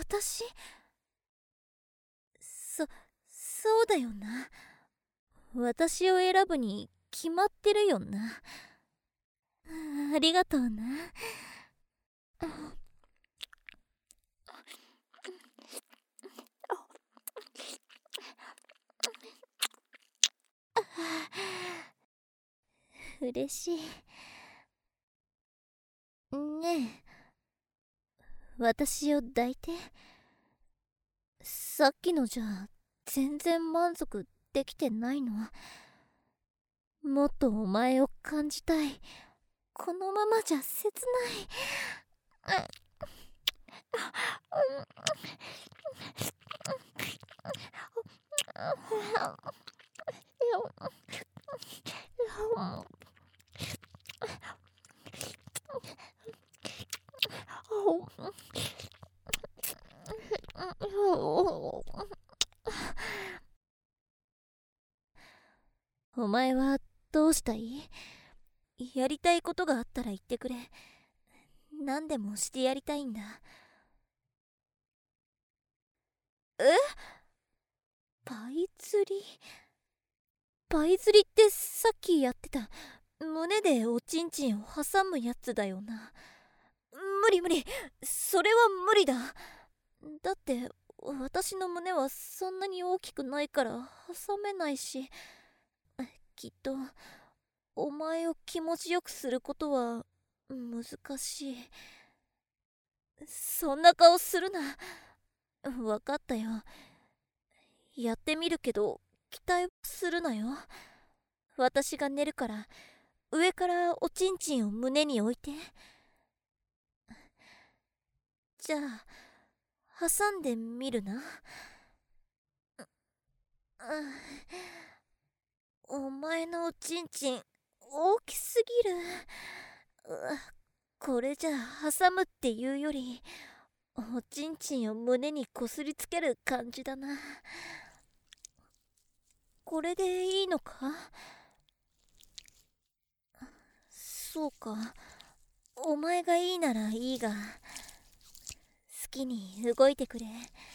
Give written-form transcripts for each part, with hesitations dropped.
私、そうだよな。私を選ぶに決まってるよな。ありがとうな。嬉しい。ねえ、私を抱いて。さっきのじゃ全然満足できてないの。もっとお前を感じたい。このままじゃ切ない。お前はどうしたい？やりたいことがあったら言ってくれ。何でもしてやりたいんだ。え？パイ釣り？パイ釣りってさっきやってた胸でおちんちんを挟むやつだよな。無理無理、それは無理だ。だって私の胸はそんなに大きくないから挟めないし、きっとお前を気持ちよくすることは難しい。そんな顔するな。分かったよ。やってみるけど期待するなよ。私が寝るから上からおちんちんを胸に置いて。じゃあ挟んでみるな。お前のおちんちん大きすぎる。これじゃ挟むっていうよりおちんちんを胸にこすりつける感じだな。これでいいのか？そうか、お前がいいならいいが、好きに動いてくれ。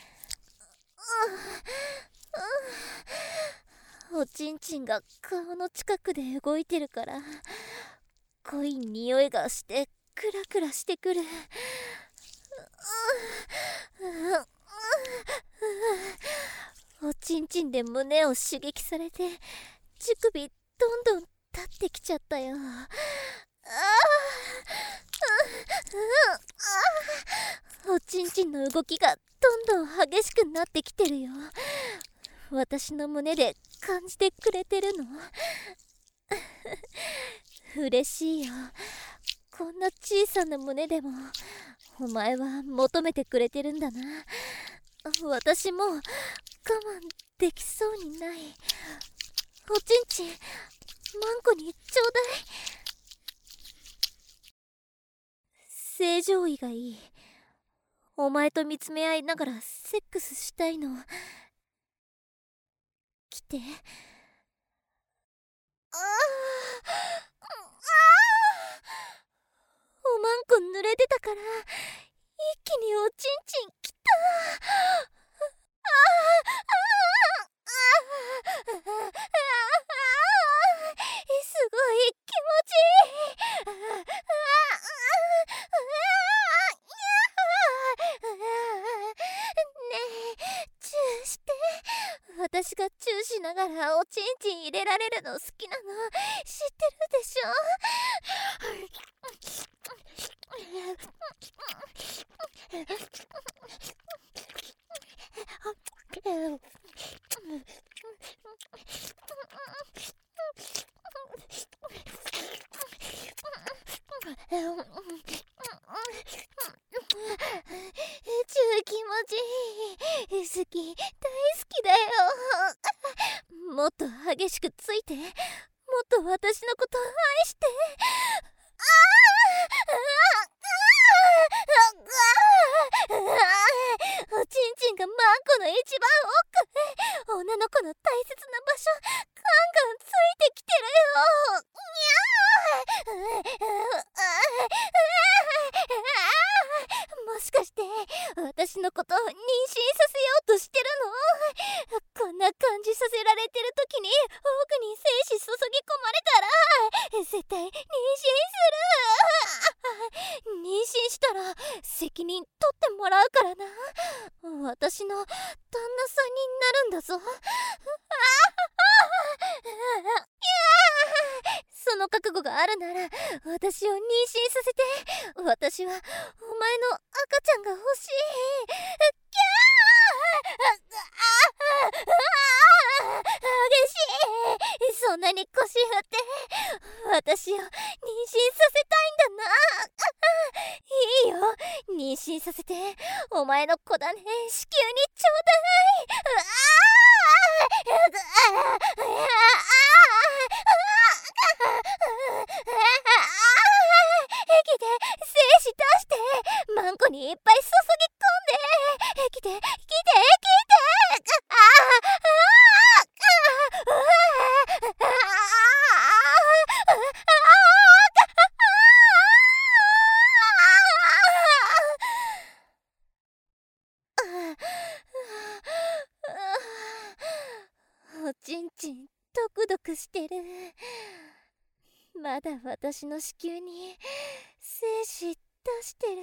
おちんちんが顔の近くで動いてるから濃い匂いがしてクラクラしてくる。おちんちんで胸を刺激されて乳首どんどん立ってきちゃったよ。おちんちんの動きがどんどん激しくなってきてるよ。私の胸で感じてくれてるの？嬉しいよ。こんな小さな胸でもお前は求めてくれてるんだな。私も我慢できそうにない。おちんちんマンコにちょうだい。正常位がいい。お前と見つめ合いながらセックスしたいの。来て。おまんこ濡れてたから一気におちんちんきた。すごい気持ちいい。ねえ、チューして。私がチューしながらおちんちん入れられるの好きなの知ってるでしょ？気持ちいい。好き、大好きだよ。もっと激しくついて、もっと私のこと愛して。おちんちんがマンコの一番奥。女の子の大切な場所ガンガンついてきてるよ。もしかして私のこと妊娠させようとしてるの？こんな感じさせられてる時に奥に精子注ぎ込まれたら絶対妊娠する。妊娠したら責任取ってもらうからな。私の旦那さんになるんだぞ。その覚悟があるなら私を妊娠させて。私はお前の赤ちゃんが欲しい。キャー激しい。そんなに腰振って私を妊娠させたいんだな。いいよ、妊娠させて。お前の子だね、子宮にちょうだい。液で精子出してマンコにいっぱい注ぎ込んで。来て来て来て。おちんちんドクドクしてる。まだ私の子宮に精子出してる。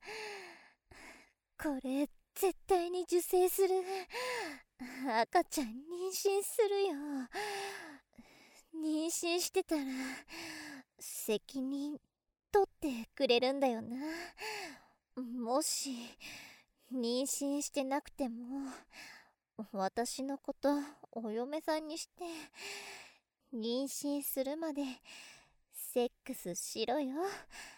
これ絶対に受精する。赤ちゃん妊娠するよ。妊娠してたら責任取ってくれるんだよな。もし妊娠してなくても私のことお嫁さんにして妊娠するまでセックスしろよ。